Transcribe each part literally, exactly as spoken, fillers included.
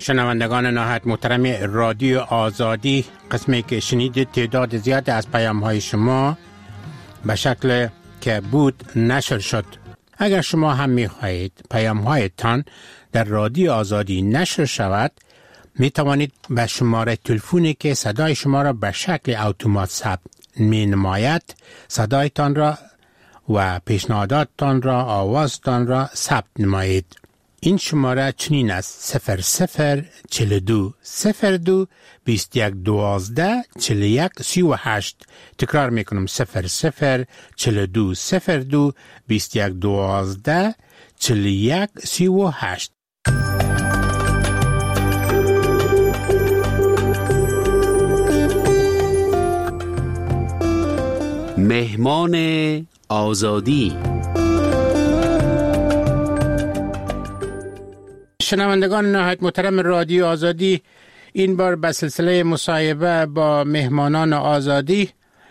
شنوندگان نهایت محترم رادیو آزادی، قسمی که شنیدید تعداد زیاد از پیام های شما به شکل که بود نشر شد. اگر شما هم می خواهید پیام هایتان در رادیو آزادی نشر شود، می توانید به شماره تلفنی که صدای شما را به شکل اتومات ثبت می نماید صدایتان را و پیشنهاداتتان را، آوازتان را ثبت نمایید. این شماره چنین است: صفر صفر چل دو صفر دو بیست یک دوازده چل یک سی و هشت. تکرار میکنم: صفر صفر چل دو صفر دو بیست یک دوازده چل یک سی و هشت. مهمان آزادی. شنوندگان نهایت محترم رادیو آزادی، این بار به سلسله مصاحبه با مهمانان آزادی،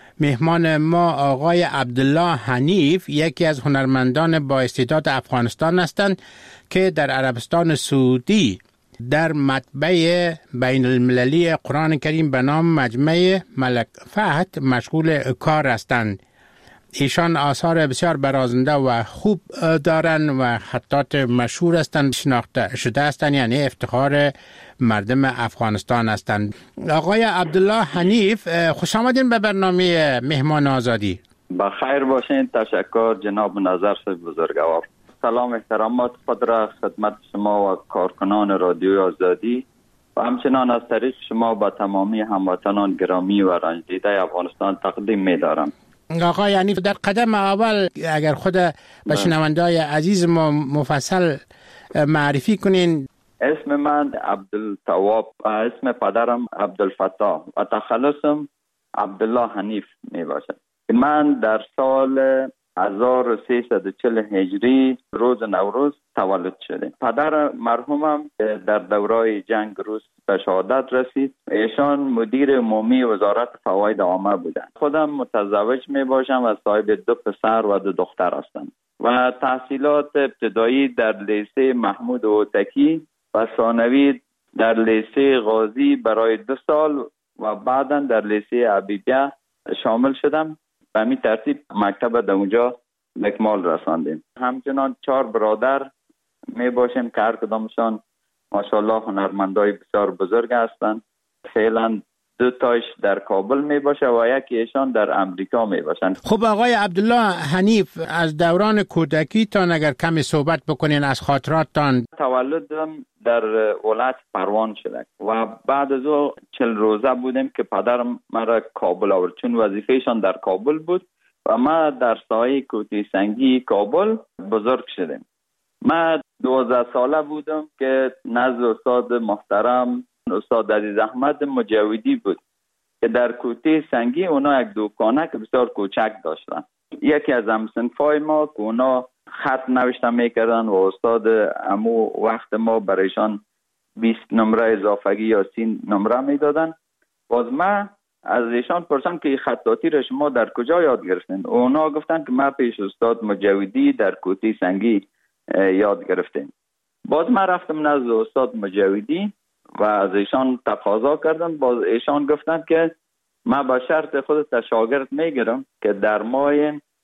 مهمان ما آقای عبدالله حنیف، یکی از هنرمندان با استعداد افغانستان هستند که در عربستان سعودی در مطبع بین المللی قرآن کریم به نام مجمع ملک فهد مشغول کار هستند. ایشان آثار بسیار برازنده و خوب دارند و خطات مشهور هستند، شناخته شده هستند، یعنی افتخار مردم افغانستان هستند. آقای عبدالله حنیف، خوش آمدین به برنامه مهمان آزادی. بخیر باشین. تشکر جناب نظر بزرگوار. سلام احترامات خود را خدمت شما و کارکنان رادیو آزادی و همچنان از طریق شما با تمامی هموطنان گرامی و رنج دیده افغانستان تقدیم می دارم. آقا یعنی در قدم اول اگر خود به شنونده‌های عزیز ما مفصل معرفی کنین. اسم من عبدالتواب، اسم پدرم عبدالفتاح و تخلصم عبدالله حنیف می باشد. من در سال هزار و سیصد و چهل هجری روز نوروز تولد شده. پدر مرحومم در دورای جنگ روس به شهادت رسید. ایشان مدیر عمومی وزارت فواید عامه بودند. خودم متزوج می باشم و صاحب دو پسر و دو دختر هستم و تحصیلات ابتدایی در لیسه محمود هوتکی و ثانوی در لیسه غازی برای دو سال و بعدا در لیسه حبیبیه شامل شدم. به همین ترتیب مکتب در اونجا اکمال رساندیم. همچنان چهار برادر می باشیم که هر کدامشان ماشاءالله هنرمندای بسیار بزرگ هستند. فعلا دو تایش در کابل می باشه و یکی ایشان در امریکا می باشند. خب آقای عبدالله حنیف، از دوران کودکی تان اگر کمی صحبت بکنین از خاطراتتان. تولدم در ولایت پروان شده و بعد از او چل روزه بودیم که پدرم مرا کابل آورد، چون وظیفهشان در کابل بود و ما در سایه کوتی سنگی کابل بزرگ شدیم. ما دوازده ساله بودم که نزد استاد محترم استاد عزیز احمد مجاودی بود که در کوتی سنگی اونا یک دوکانه که بسیار کوچک داشتن. یکی از همسنفای ما که اونا خط نوشته میکردن و استاد امو وقت ما برایشان بیست نمره اضافگی یا سی نمره میدادن. باز ما از ایشان پرسیدم که خطاطی را شما در کجا یاد گرفتین؟ اونا گفتن که ما پیش استاد مجاودی در کوتی سنگی یاد گرفتیم. باز ما رفتم نزد استاد مجاودی و از ایشان تقاضا کردم. باز ایشان گفتن که ما با شرط خودت شاگرد میگیرم که در ماه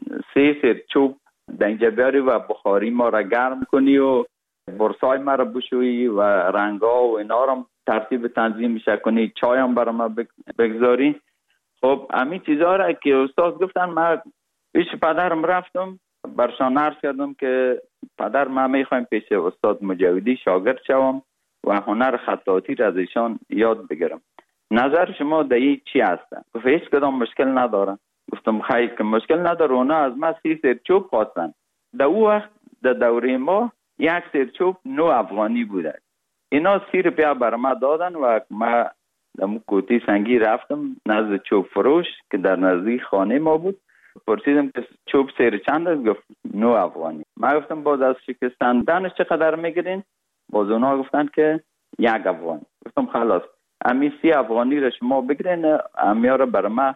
سه سر چوب دنجه بیاری و بخاری ما را گرم کنی و برسای ما را بشویی و رنگا و اینا را ترتیب تنظیم کنی، چای هم برای ما بگذاری. خب همین چیزها را که استاد گفتن، ما پیش پدرم رفتم برشان عرض کردم که پدر ما میخوایم پیش استاد مجاودی شاگرد شوم و هنر خطاطی را از ایشان یاد بگیرم. نظر شما در این چی هستن؟ گفت هیچ کدام مشکل نداره. گفتم خیلی که مشکل نداره. اونا از ما سی سر چوب خواستن. در او وقت در دوره ما یک سر چوب نو افغانی بوده. اینا سی روپیه بر ما دادن و ما در کوتی سنگی رفتم نزد چوب فروش که در نزدیک خانه ما بود. پرسیدم که چوب سر چند است؟ گفت نو افغانی. ما گفتم باز از شکستندنش چقدر میگیرین؟ باز اونا گفتن که یک افغانی. گفتم خلاص امی سی افغانی را شما بگیرین، امی را بر ما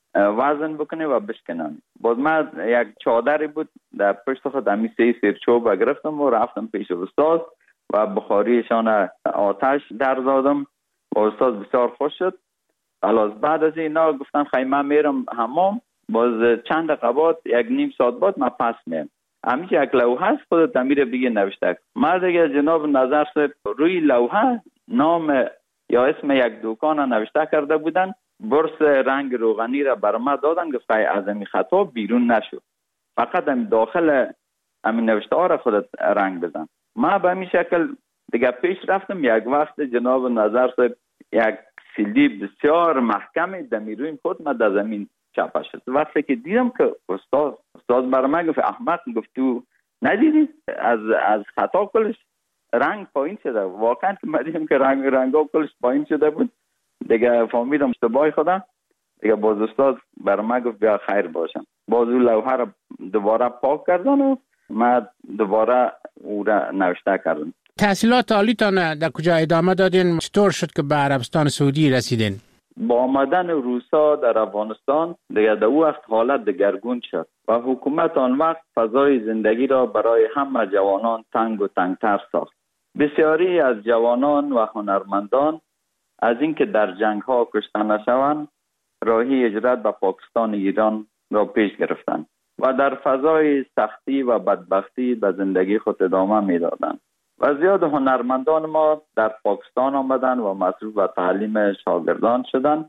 وزن بکنه و بشکنن. باز ما یک چادری بود در پشت خود امی سی سر چوب گرفتم و رفتم پیش استاد و بخاریشان آتش در دادم و استاد بسیار خوش شد. خلاص بعد از اینا گفتم خیلی من میرم حمام، باز چند دقیقه بعد یک نیم ساعت بعد من پس میام. همیشه یک لوحه است خودت امیر بگی نوشته. من دیگه جناب نظر صاحب روی لوحه نام یا اسم یک دکان نوشته کرده بودن، برس رنگ روغنی را بر ما دادن، گفت از این خطا بیرون نشو، فقط هم داخل همین نوشته ها را خودت رنگ بزن. ما به همین شکل دیگه پیش رفتم. یک وقت جناب نظر صاحب یک سیلی بسیار محکمی دمی روی خود ما در زمین چپه شد. وقتی که دیدم که استاد استاد بر من گفت احمق، گفت تو ندیدی از از خطا کلش رنگ پایین شده. واقعا که ما دیدم که رنگ رنگا کلش پایین شده بود. دیگه فهمیدم اشتباه خودم. دیگه باز استاد بر من گفت بیا خیر باشم. باز اون لوحه را دوباره پاک کردن و ما دوباره او را نوشته کردم. تحصیلات عالیتان در کجا ادامه دادین؟ چطور شد که به عربستان سعودی رسیدین؟ با آمدن روسا در افغانستان دیگه در او وقت حالت دگرگون شد و حکومت آن وقت فضای زندگی را برای همه جوانان تنگ و تنگتر ساخت. بسیاری از جوانان و هنرمندان از اینکه در جنگ ها کشته نشوند راهی هجرت به پاکستان ایران را پیش گرفتند و در فضای سختی و بدبختی به زندگی خود ادامه میدادند. و زیاد هنرمندان ما در پاکستان آمدن و مصروف به تعلیم شاگردان شدند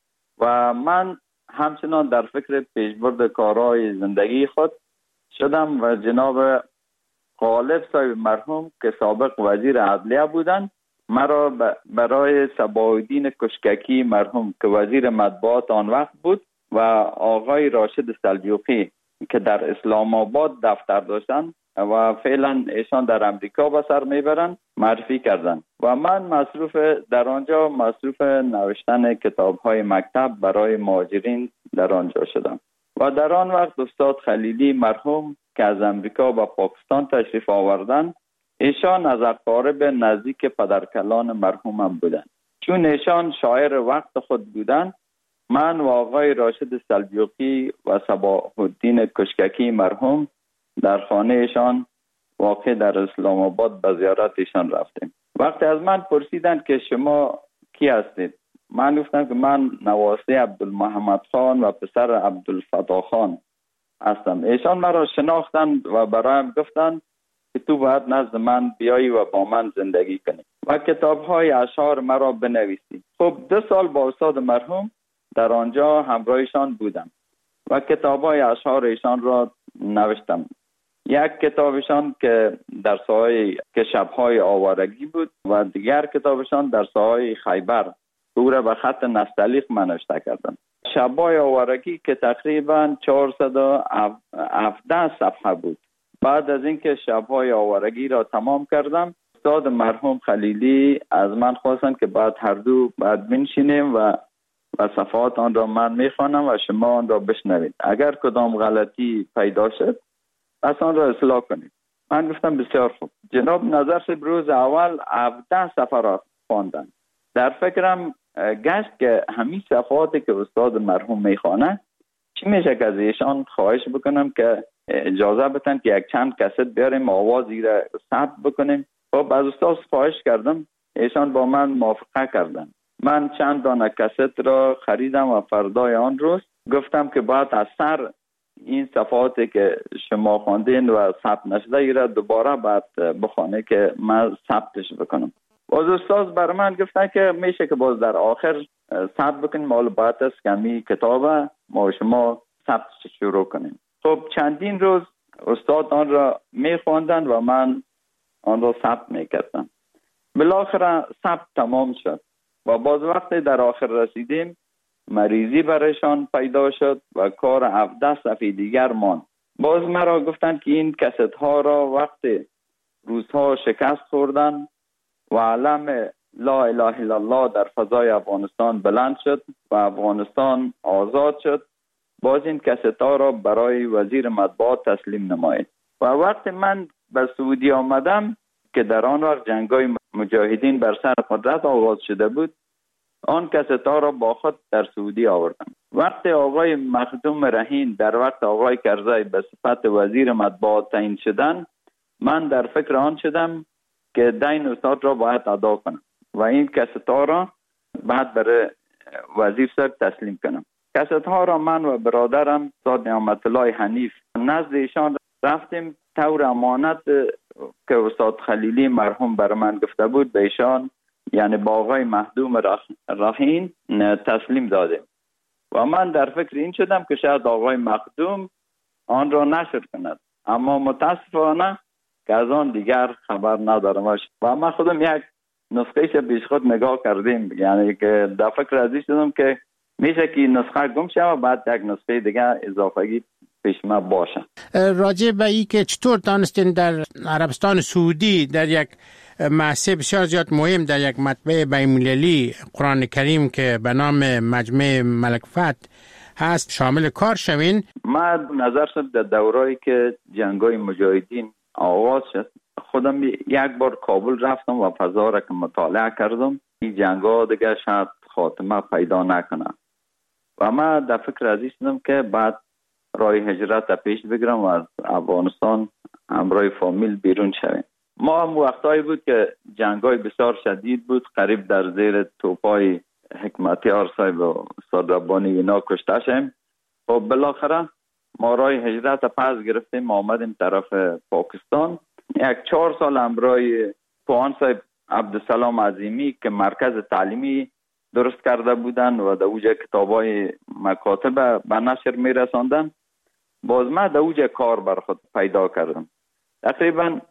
و من همچنان در فکر پیشبرد کارهای زندگی خود شدم و جناب غالب صاحب مرحوم که سابق وزیر عدلیه بودند مرا برای صباح‌الدین کشککی مرحوم که وزیر مطبوعات آن وقت بود و آقای راشد سلجوقی که در اسلام آباد دفتر داشتند و فعلا ایشان در امریکا به سر میبرند معرفی کردند و من مصروف در آنجا مصروف نوشتن کتاب‌های مکتب برای مهاجرین در آنجا شدم. و در آن وقت استاد خلیلی مرحوم که از امریکا به پاکستان تشریف آوردند، ایشان از اقارب نزدیک پدرکلان مرحومم بودند. چون ایشان شاعر وقت خود بودند، من و آقای راشد سلجوقی و صباح‌الدین کشککی مرحوم در خانه ایشان واقع در اسلام آباد به زیارت ایشان رفتیم. وقتی از من پرسیدند که شما کی هستید، من گفتم که من نواسه عبدالمحمد خان و پسر عبدالفتاح خان هستم. ایشان مرا شناختند و برایم گفتند که تو باید نزد من بیایی و با من زندگی کنی و کتاب‌های اشعار مرا بنویسی. خب دو سال با استاد مرحوم در آنجا همراهشان بودم و کتاب‌های اشعار ایشان را نوشتم. یک کتابشان که در ساحه که شب‌های آوارگی بود و دیگر کتابشان در ساحه خیبر او را به خط نستعلیق من نوشته کردم. شب‌های آوارگی که تقریبا چهارصد و هفده صفحه بود. بعد از اینکه شب‌های آوارگی را تمام کردم، استاد مرحوم خلیلی از من خواستند که بعد هر دو بعد بنشینیم و و صفحات آن را من میخوانم و شما آن را بشنوید. اگر کدام غلطی پیدا شد پس آن را اصلاح کنید. من گفتم بسیار خوب. جناب نظر صاحب روز اول هفده صفحه را خواندن. در فکرم گشت که همین صفحاتی که استاد مرحوم میخوانه چی میشه که از ایشان خواهش بکنم که اجازه بدن که یک چند کست بیاریم آوازی را ثبت بکنیم. خب از استاد خواهش کردم، ایشان با من موافقه کردن. من چند دانه کست را خریدم و فردای آن روز گفتم که باید از سر این صفحاتی که شما خواندین و ثبت نشده ای را دوباره باید بخونه که من ثبتش بکنم. باز استاد بر من گفتن که میشه که باز در آخر ثبت بکنیم، مال باید است که همی کتاب ما شما ثبتش شروع کنیم. خب چندین روز استاد آن را میخواندن و من آن را ثبت میکردم. بالاخره ثبت تمام شد و باز وقتی در آخر رسیدیم مریضی برایشان پیدا شد و کار هفده صفحه دیگر ماند. باز مرا گفتند که این کست ها را وقتی روزها شکست خوردن و علم لا اله الا الله در فضای افغانستان بلند شد و افغانستان آزاد شد، باز این کست ها را برای وزیر مطبوعات تسلیم نمایید. و وقتی من به سعودی آمدم که در آن وقت جنگای مجاهدین بر سر قدرت آغاز شده بود، آن کستا را با خود در سعودی آوردم. وقتی آقای مخدوم رهین در وقت آقای کرزی به صفت وزیر مطبوعات تعیین شدن، من در فکر آن شدم که دین استاد را باید ادا کنم و این کست ها را بعد برای وزیر صاحب تسلیم کنم. کست ها را من و برادرم استاد نعمت الله حنیف نزد ایشان رفتیم، طور امانت که استاد خلیلی مرحوم بر من گفته بود به ایشان، یعنی با آقای مخدوم رهین تسلیم دادیم و من در فکر این شدم که شاید آقای مخدوم آن را نشر کند، اما متاسفانه که از آن دیگر خبر ندارم و من خودم یک نسخهش پیش خود نگاه کردیم، یعنی که در فکر ازی شدم که میشه که نسخه گم شه و بعد یک نسخه دیگر اضافه‌ای پیش ما باشه. راجع به این که چطور دانستین در عربستان سعودی در یک محصه بسیار زیاد مهم در یک مطبع بین‌المللی قرآن کریم که به نام مجمع ملک فتح هست شامل کار شوین؟ ما نظر شد در دورایی که جنگای مجاهدین آغاز شد، خودم یک بار کابل رفتم و فضا را که مطالعه کردم، این جنگا دیگه شاید خاتمه پیدا نکنه و ما در فکر ازی شدم که بعد راه هجرت پیش بگیرم و از افغانستان همراه فامیل بیرون شویم. ما هم وقتایی بود که جنگای بسیار شدید بود، قریب در زیر توپای حکمتیار صاحب و استاد ربانی اینا کشته شدیم و بالاخره ما راه هجرت پس گرفتیم، آمدیم طرف پاکستان. یک چهار سال همراه پوهان صاحب عبدالسلام عظیمی که مرکز تعلیمی درست کرده بودن و در اوجه کتابای مکاتب به نشر می رساندن، باز ما در اوجه کار بر خود پیدا کردم. تقریبا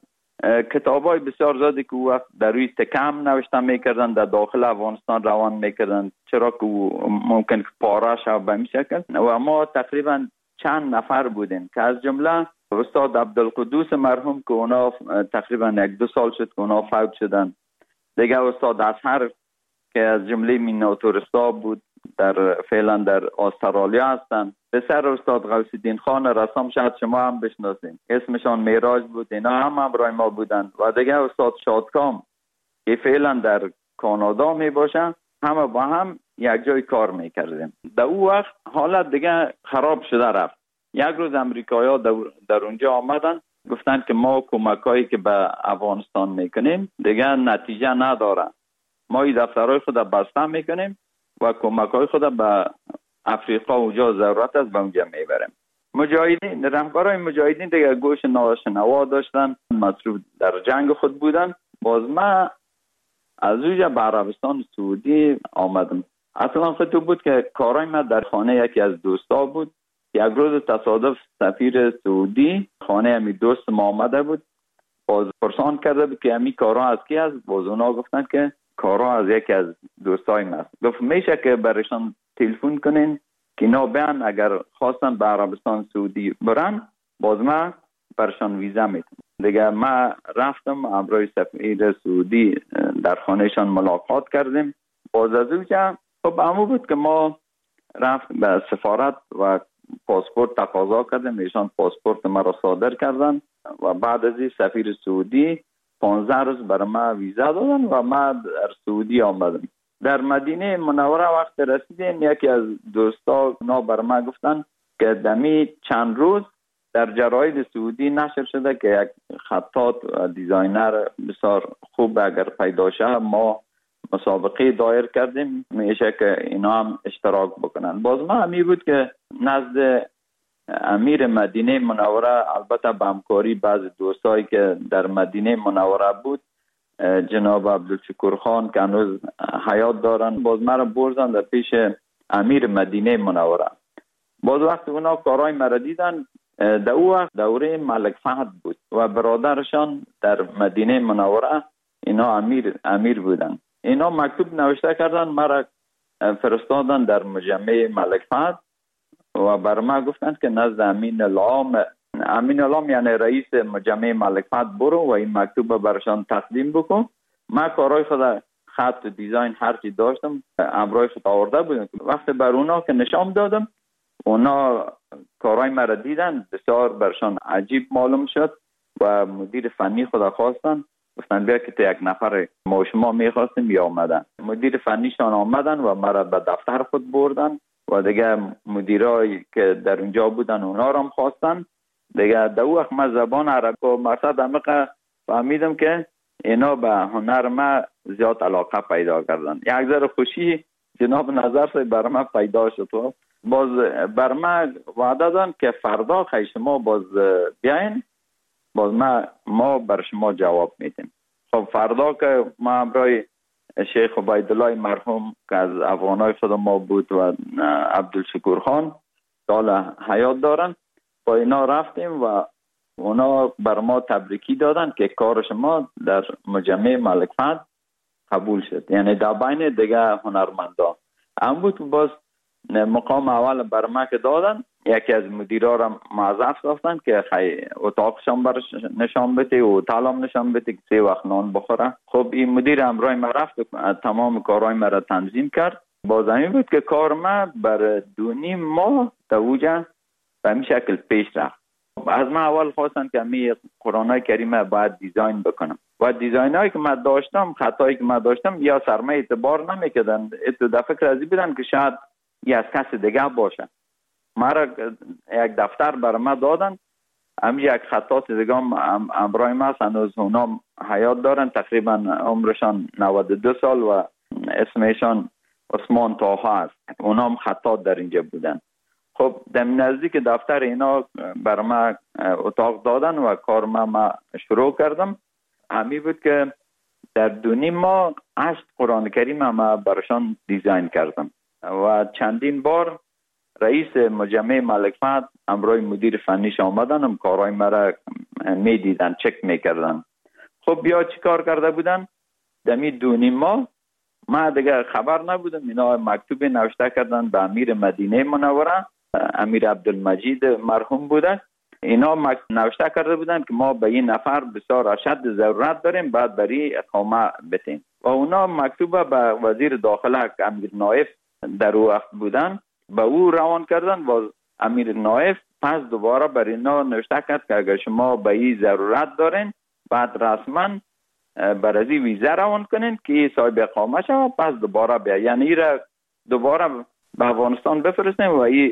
کتابای بسیار زیادی که وقت در روی تکم نوشته میکردن در داخل افغانستان روان میکردن، چرا که ممکن که پاره شد به این شکل و ما تقریبا چند نفر بودیم که از جمله استاد عبدالقدوس مرحوم که اونا تقریبا یک دو سال شد که اونا فوت شدن، دیگه استاد اصحر که از جمله میناتورستا بود در فعلا در استرالیا هستن، پسر استاد غوث الدین خان رسام شاید شما هم بشناسین، اسمشان میراج بود، اینا هم همراه ما بودن و دیگه استاد شادکام که فعلا در کانادا می باشه، همه با هم یک جای کار میکردیم. در اون وقت حالت دیگه خراب شده رفت. یک روز امریکایی ها در اونجا آمدن گفتن که ما کمکایی که به افغانستان میکنیم دیگه نتیجه نداره، ما این دفترهای خود بسته میکنیم و کمکای خود به افریقا اونجا ضرورت است به اونجا میبریم. مجاهدین، رهبرای مجاهدین دیگه گوش ناشنوا داشتن، مصروف در جنگ خود بودن. باز ما از اونجا به عربستان سعودی آمدم. اصلا خود بود که کارای ما در خانه یکی از دوستا بود. یک روز تصادف سفیر سعودی خانه امی دوست ما آمده بود، باز پرسان کرده بود که امی کارا از کی است؟ باز اونا گفتن که کارا از یکی از دوستای ما است. گفت میشه که برشان تلفن کنین که اینا بیان اگر خواستن به عربستان سعودی برن باز ما برشان ویزا میتونم. دیگه ما رفتم همراه سفیر سعودی در خانهشان ملاقات کردیم. باز از اونجا خب همون بود که ما رفت به سفارت و پاسپورت تقاضا کردیم، ایشان پاسپورت ما را صادر کردن و بعد از این سفیر سعودی پانزده روز برای ما ویزا دادن و ما در سعودی آمدم. در مدینه منوره وقت رسیدیم یکی از دوستا نا برای ما گفتن که دمی چند روز در جراید سعودی نشر شده که یک خطاط و دیزاینر بسیار خوب اگر پیدا شه ما مسابقه دایر کردیم، میشه که اینا هم اشتراک بکنن. باز ما همی بود که نزد امیر مدینه منوره البته به همکاری بعض دوستایی که در مدینه منوره بود جناب عبدالشکور خان که هنوز حیات دارن، باز مرا بردن در پیش امیر مدینه منوره. باز وقت اونا کارهای مرا دیدن، در او وقت دوره ملک فهد بود و برادرشان در مدینه منوره اینا امیر امیر بودن. اینا مکتوب نوشته کردن مرا فرستادن در مجمع ملک فهد و بر ما گفتند که نزد امین العام، امین العام یعنی رئیس مجمع ملک فهد برو و این مکتوب برشان تقدیم بکن. ما کارهای خود خط و دیزاین هرچی داشتم امرای خود آورده بودم. وقتی بر اونا که نشان دادم اونا کارهای مرا دیدن، بسیار برشان عجیب معلوم شد و مدیر فنی خود خواستن، گفتن بیا که تو یک نفر ما شما میخواستیم یا آمدن. مدیر فنیشان آمدن و مرا به دفتر خود بردن و دیگه مدیرایی که در اونجا بودن اونا رو هم خواستن. دیگه در وقت من زبان عربی و مرصد عمیق فهمیدم که اینا به هنر ما زیاد علاقه پیدا کردن. یک ذره خوشی جناب نظر سے بر ما پیدا شد. باز بر ما وعده دادن که فردا خیلی شما باز بیاین، باز ما ما بر شما جواب میدیم. خب فردا که ما همراه شیخ عبیدالله مرحوم که از افغانای خود ما بود و عبدالشکور خان حالا حیات دارن، با اینا رفتیم و اونا بر ما تبریکی دادن که کار شما در مجمع ملک فهد قبول شد، یعنی در بین دیگه هنرمندان هم بود. باز مقام اول بر ما که دادن، یکی از مدیرا را معذف گفتن که خیلی اتاقشان برش نشان بده و اتاقم نشان بده که سه وقت نان بخوره. خب این مدیر همراه ما رفت تمام کارهای ما را تنظیم کرد. باز همین بود که کار ما بر دو نیم ماه دوجه به این شکل پیش رفت. از من اول خواستن که می قرآن کریم باید دیزاین بکنم و دیزاین هایی که من داشتم، خطایی که من داشتم یا سرمه اعتبار نمیکردن. اتو در فکر ازی بودن که شاید یه از کس دیگه باشه. مرا یک دفتر برای ما دادن، هم یک خطاط دیگه هم امرای ما هنوز اونا حیات دارن، تقریبا عمرشان نود و دو سال و اسمشان عثمان طاها است. اونا هم خطاط در اینجا بودن. خب در نزدیک دفتر اینا برای ما اتاق دادن و کار ما, ما شروع کردم. همی بود که در دو نیم ماه هشت قرآن کریم ما براشان دیزاین کردم و چندین بار رئیس مجمع ملک فهد همراه مدیر فنیش آمدن، هم کارهای مرا می دیدن، چک می کردن. خب بیا چی کار کرده بودن؟ دمی دو نیم ماه ما دیگه خبر نبودم. اینا مکتوب نوشته کردن به امیر مدینه منوره، امیر عبدالمجید مرحوم بوده. اینا نوشته کرده بودن که ما به این نفر بسیار اشد ضرورت داریم، بعد بری اقامه بتیم. و اونا مکتوب به وزیر داخله که امیر نایف در او وقت بودن به او روان کردن و امیر نایف پس دوباره بر اینا نوشته کرد که اگر شما به این ضرورت دارین بعد رسما بر ازی ویزه روان کنین که صاحب اقامه شد، پس دوباره بیا، یعنی ایره دوباره به افغانستان بفرستیم و این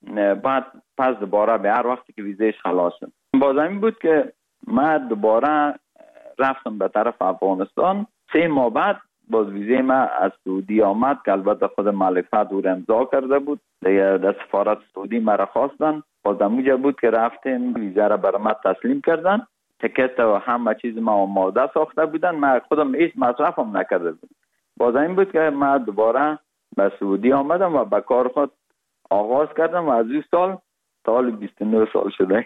بعد پس دوباره به هر وقتی که ویزهش خلاص شد. باز همین بود که من دوباره رفتم به طرف افغانستان. سه ماه بعد باز ویزه ما از سعودی آمد که البته خود ملک فهد او را امضا کرده بود. دیگه در سفارت سعودی مرا خواستن، باز همونجا بود که رفتیم ویزه را برای ما تسلیم کردن. تکت و همه چیز ما آماده ساخته بودن، من خودم هیچ مصرفم نکرده بودم. باز این بود که من دوباره به سعودی آمدم و به کار خود آغاز کردم و از این سال تا حال بیست و نه سال شده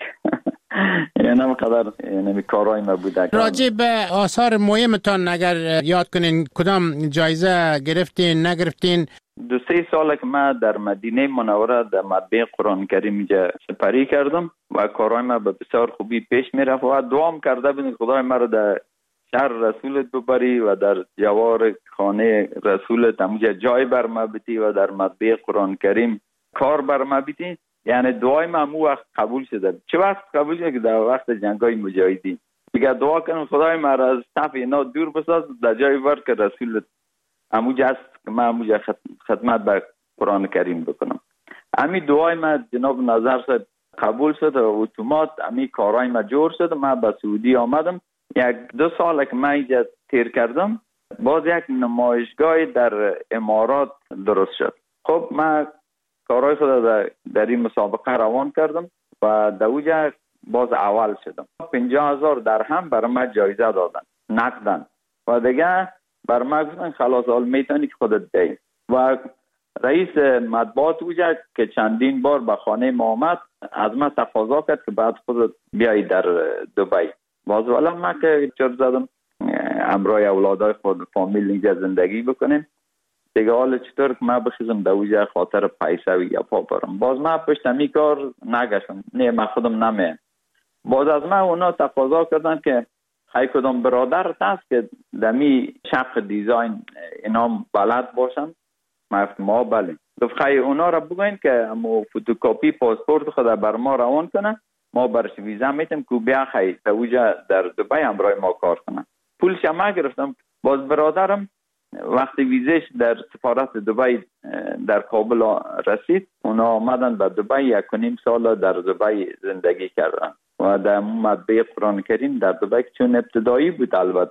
یعنی همقدر یعنی کارهای ما بوده. راجع به آثار مهمتان اگر یاد کنین کدام جایزه گرفتین نگرفتین؟ دو سه ساله که من در مدینه منوره در مطبع قرآن کریم اینجا سپری کردم و کارهای ما به بسیار خوبی پیش می رفت و دعام کرده بودم خدای ما رو در شهر رسولت ببری و در جوار خانه رسولت همونجا جای بر ما بیتی و در مطبع قرآن کریم کار بر ما بیتی. یعنی دعای ما همون وقت قبول شده. چه وقت قبول شده که در وقت جنگای مجاهدین. دیگه دعا کنم خدای ما را از صف اینا دور بساز، در جای ور که رسولت همونجا است که من همونجا خدمت به قرآن کریم بکنم. همین دعای ما جناب نظر صاحب قبول شد و اتومات همین کارهای ما جور شد. من به سعودی آمدم، یک دو سال که من اینجا تیر کردم، باز یک نمایشگاه در امارات درست شد. خب من کارهای خود در, در این مسابقه روان کردم و در اوجه باز اول شدم. پنجاه هزار درهم برای من جایزه دادن نقدن و دیگه بر من گفتن خلاص حال میتونی که خودت دی. و رئیس مطبوعات اوجه که چندین بار به خانه ما آمد از من تقاضا کرد که بعد خودت بیایی در دبی. باز والا من که چرا زدم همراه اولادای خود فامیل اینجا زندگی بکنیم دیگه. حالا چطور که من بخیزم در اوجه خاطر پیسه و یا پا برم. باز من پشت همی کار نگشم، نه من خودم نمیم. باز از من اونا تقاضا کردن که خیلی کدام برادر هست که دمی شق دیزاین اینا بلد باشن. من گفتم ما بله. گفت خیلی اونا را بگوین که همو فوتوکاپی پاسپورت خود بر ما روان کنه، ما برش ویزا میتیم که بیا خیلی در اوجه در دبی همراه ما کار کنه. پولش ما گرفتم. باز برادرم وقتی ویزش در سفارت دبی در کابل رسید، اونا آمدن به دبی، یک و نیم سال در دبی زندگی کردن و در مطبع قرآن کریم در دبی چون ابتدایی بود البته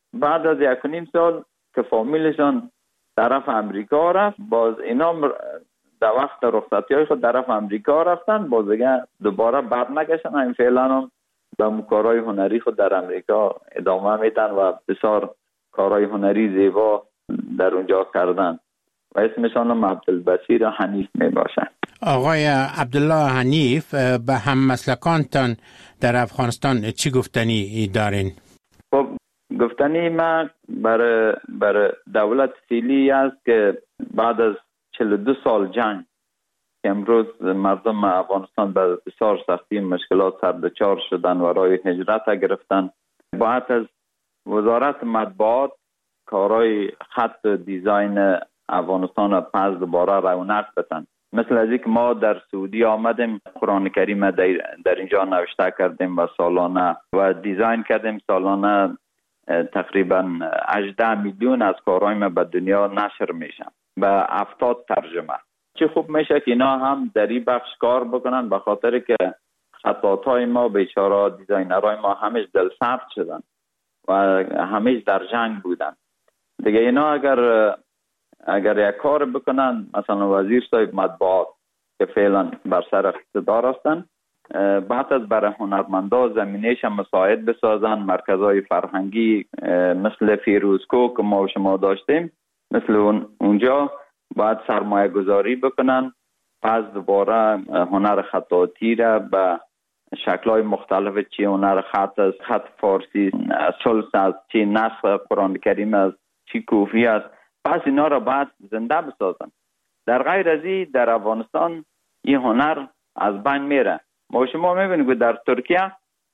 بعد از یک و نیم سال که فامیلشان طرف امریکا رفت، باز اینا در وقت رخصتی های خود طرف امریکا رفتن، باز دیگه دوباره بر نگشتن. این فعلا هم به کارهای هنری خود در امریکا ادامه میدن و بسیار کارهای هنری زیبا در اونجا کردن و اسمشان هم عبدالبصیر حنیف می باشه. آقای عبدالله حنیف، به هم مسلکانتان در افغانستان چی گفتنی دارین؟ خب گفتنی ما برای برای دولت فعلی است که بعد از چهل و دو سال جنگ که امروز مردم افغانستان به بسیار سختی مشکلات سر دچار شدن و راه هجرت گرفتن، باید از وزارت مطبوعات کارهای خط و دیزاین افغانستان پس دوباره رونق بدن. مثل از اینکه ما در سعودی آمدیم قرآن کریم در, در اینجا نوشته کردیم و سالانه و دیزاین کردیم، سالانه تقریبا هجده میلیون از کارهای ما به دنیا نشر میشن به هفتاد ترجمه. چه خوب میشه که اینا هم در این بخش کار بکنن، به خاطر که خطاطای ما بیچاره دیزاینرهای ما همیش دل سرد شدن و همیش در جنگ بودن دیگه. اینا اگر اگر یک کار بکنن، مثلا وزیر صاحب مطبوعات که فعلا بر سر اقتدار هستن، بعد از برای هنرمندا زمینهش مساعد بسازن، مرکزهای فرهنگی مثل فیروزکو که ما و شما داشتیم مثل اون اونجا باید سرمایه گذاری بکنن، پس دوباره هنر خطاطی را به شکل‌های مختلف، چی هنر خط از خط فارسی، سلس از چی نسخ قرآن کریم از چی کوفی است، پس اینا را باید زنده بسازن. در غیر از این در افغانستان این هنر از بین میره. ما شما میبینید که در ترکیه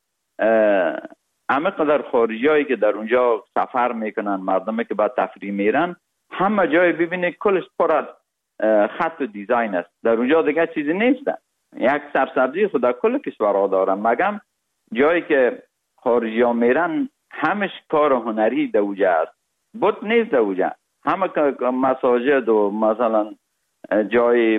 همه قدر خارجی هایی که در اونجا سفر میکنن، مردمی که با تفریح میرن، همه جای ببینید کلش پر از خط و دیزاین است. در اونجا دیگه چیزی نیست. یک سرسبزی خود در کل کشورها دارن، مگم جایی که خارجی ها میرن همش کار هنری در اونجا است، بود نیست در اونجا. همه مساجد و مثلا جای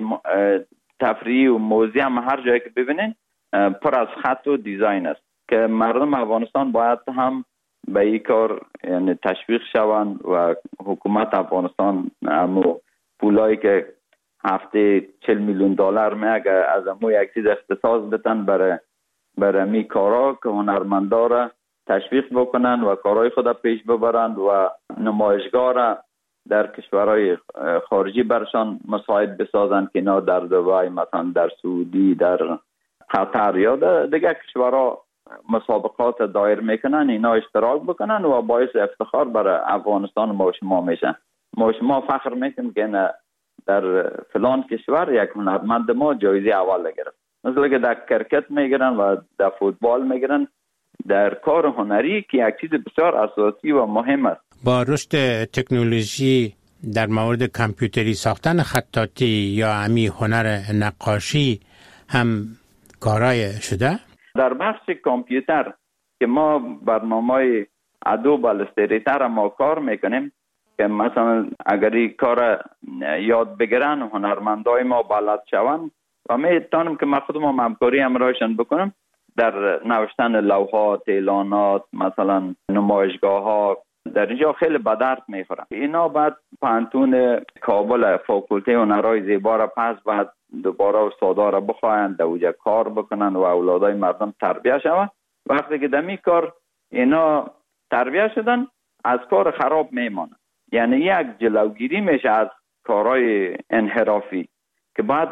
تفریح و موزیم، هر جایی که ببینین پر از خط و دیزاین است که مردم افغانستان باید هم به این کار یعنی تشویق شوند و حکومت افغانستان همو پولایی که هفته چهل میلیون دلار میگه از همو یک چیز اختصاص بدن برای برای می کارا که هنرمندا را تشویق بکنن و کارهای خود پیش ببرند و نمایشگاه را در کشورهای خارجی برشان مساعد بسازن که اینا در دبی، مثلا در سعودی، در قطر یا دیگه کشورها مسابقات دایر میکنن، اینا اشتراک بکنن و باعث افتخار برای افغانستان ما شما میشن. ما شما فخر میکنیم که در فلان کشور یک هنرمند ما جایزه اول گرفت. مثلا که در کرکت میگیرن و در فوتبال میگیرن، در کار هنری که یک چیز بسیار اساسی و مهم است. با رشد تکنولوژی در مورد کامپیوتری ساختن خطاطی یا امی هنر نقاشی هم کارای شده؟ در بخش کامپیوتر که ما برنامه ادوب الستریتر ما کار میکنیم که مثلا اگر این کار یاد بگیرن هنرمندای ما بلد شوند و میتونم که من خودم همکاری همراهشان بکنم در نوشتن لوحات، اعلانات، مثلا نمایشگاه ها، در اینجا خیلی به درد میخورن. اینا بعد پانتون کابل فاکولته هنرهای زیبا را پس بعد دوباره استادا را بخواهند در اونجا کار بکنن و اولادای مردم تربیت شوند. وقتی که دمی کار اینا تربیت شدن از کار خراب میمانن، یعنی یک جلوگیری میشه از کارهای انحرافی که بعد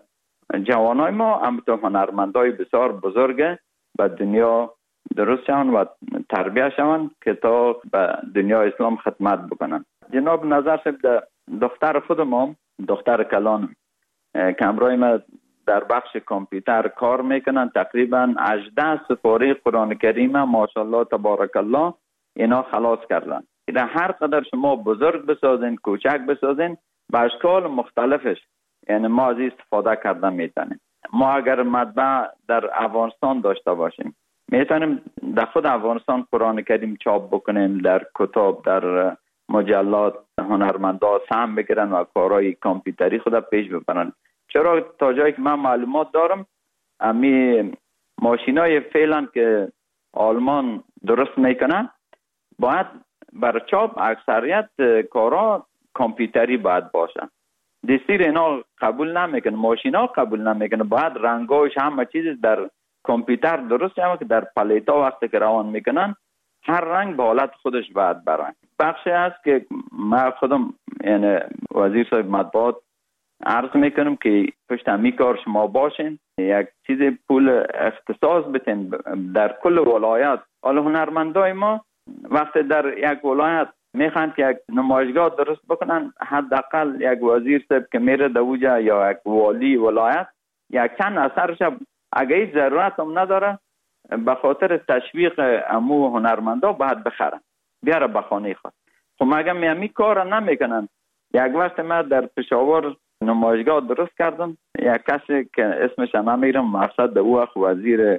جوانای ما همونطور هنرمندای بسیار بزرگ به دنیا درست شوند و تربیت شوند که تا به دنیا اسلام خدمت بکنن. جناب نظر صاحب دختر خود ما، دختر کلان که همراه ما در بخش کامپیوتر کار میکنن، تقریبا هجده سپاره قرآن کریم ماشاءالله تبارک الله اینا خلاص کردن. اینا هر قدر شما بزرگ بسازین، کوچک بسازین، به اشکال مختلفش یعنی ما از استفاده کردن میتونیم. ما اگر مطبع در افغانستان داشته باشیم میتونیم در خود افغانستان قرآن کریم چاپ بکنیم، در کتاب، در مجلات هنرمندا سهم بگیرن و کارهای کامپیوتری خود پیش ببرن. چرا تا جایی که من معلومات دارم امی ماشینای فعلا که آلمان درست میکنه باید برای چاپ اکثریت کارا کامپیوتری باید باشه. دستور اینا قبول نمیکنه، ماشینا قبول نمیکنه، باید رنگاش همه چیز در کامپیوتر درست شده که در پلیتا وقتی که روان میکنن هر رنگ به حالت خودش باید برن. بخشی هست که من خودم یعنی وزیر صاحب مطبوعات عرض میکنم که پشت همی کار شما باشین، یک چیز پول اختصاص بتین در کل ولایت. حالا هنرمندای ما وقتی در یک ولایت میخوان که یک نمایشگاه درست بکنن، حداقل یک وزیر صاحب که میره دوجا یا یک والی ولایت یک چند اثرش اگه هیچ ضرورت هم نداره به خاطر تشویق امو هنرمندا باید بخرن بیاره به خانه خود. خب مگه میامی کار نمیکنن؟ یک وقت من در پشاور نمایشگاه درست کردم، یک کسی که اسمش نمیرم، مقصد او وقت وزیر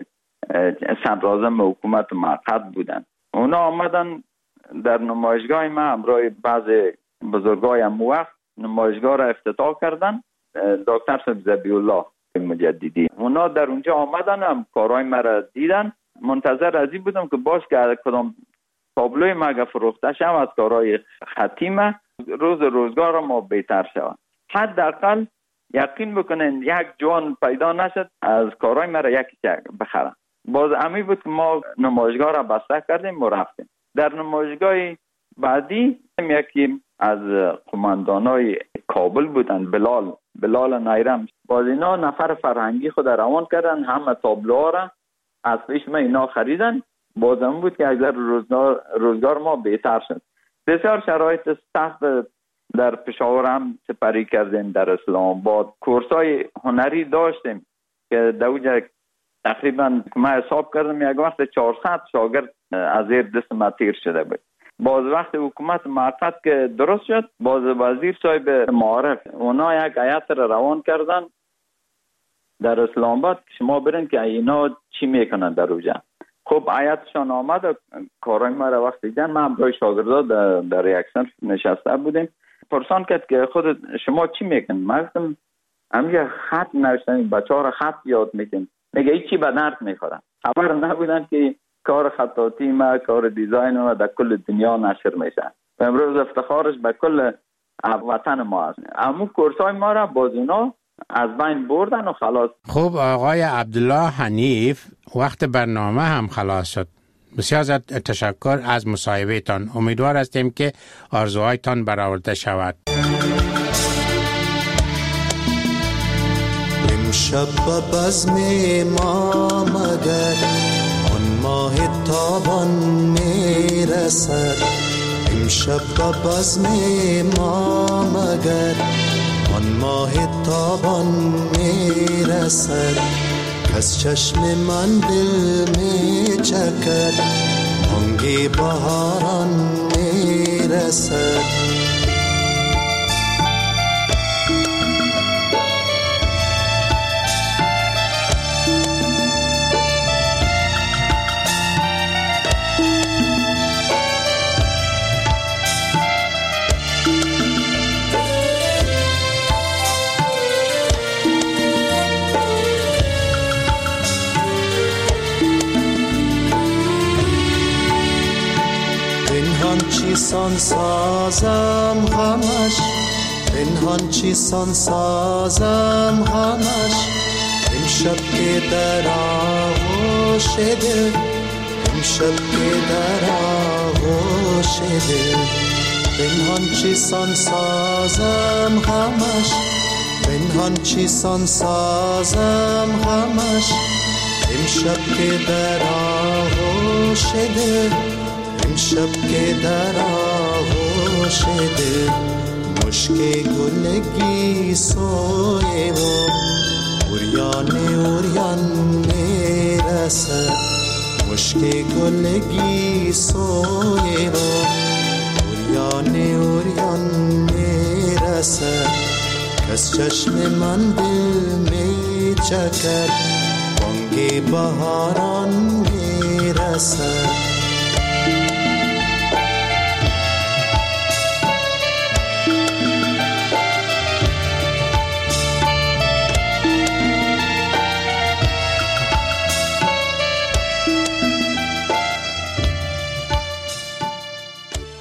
صدراعظم حکومت موقت بودن. اونا آمدن در نمایشگاه ما همراه بعضی بزرگای امو وقت نمایشگاه را افتتاح کردن، دکتر صاحب ذبیح الله مجددی. اونا در اونجا آمدن هم کارهای مرا دیدن، منتظر ازی بودم که باز که کدام تابلوی ما فروخته شد از کارهای ختیمه روز روزگار ما بهتر شود. حداقل یقین بکنین یک جوان پیدا نشد از کارهای مرا یکی بخرن. باز امی بود که ما نمایشگاه را بسته کردیم و رفتیم. در نمایشگاه بعدی یکی از قماندانای کابل بودن، بلال بلال نایرم. باز اینا نفر فرهنگی خود روان کردن، همه تابلوها را از پیش ما اینا خریدن. بازم بود که اگر روزگار, روزگار ما بهتر شد. بسیار شرایط سخت در پشاور هم سپری کردیم، در اسلام آباد کورسای هنری داشتیم که دوجه تقریبا ما حساب کردم یک وقت چهارصد شاگرد از زیر دست ما تیر شده بود. باز وقت حکومت موقت که درست شد، باز وزیر صاحب معارف اونا یک هیئت را روان کردن در اسلام آباد، شما برین که اینا چی میکنن در اونجا. خب هیئتشان آمد و کارای ما را وقت دیدن، ما هم برای شاگردا در, در یک صنف نشسته بودیم. پرسان کرد که خود شما چی میکنید؟ ما گفتم همینجا خط نوشتن، بچه‌ها را خط یاد میکنم. میگه هیچی به درد میخورن. خبر نبودن که کار خطاطی ما، کار دیزاین ما در کل دنیا نشر میشه. و امروز افتخارش به کل وطن ما است. اما کورسای ما را باز اونا از بین بردن و خلاص. خب آقای عبدالله حنیف، وقت برنامه هم خلاص شد. بسیار زیاد تشکر از مصاحبه تان. امیدوار هستیم که آرزوهایتان برآورده شود. امشب به بزم ما مگر آن ماه تابان میرسد. امشب به بزم ما مگر آن ماه تابان میرسد. از چشم من دل می چکد، بانگ بهاران میرسد. چیسان سازم غمش، پنهان چیسان سازم غمش. امشب که در آغوش دل، امشب که در آغوش دل. پنهان چیسان سازم غمش، پنهان چیسان سازم غمش. امشب که در آغوش دل، امشب که در آغوش دل. مشک گلگی سوی و اوریان اوریان میرسد. مشک گلگی سوی و اوریان اوریان میرسد. کس چشم من دل میچکد، بانگ بهاران میرسد.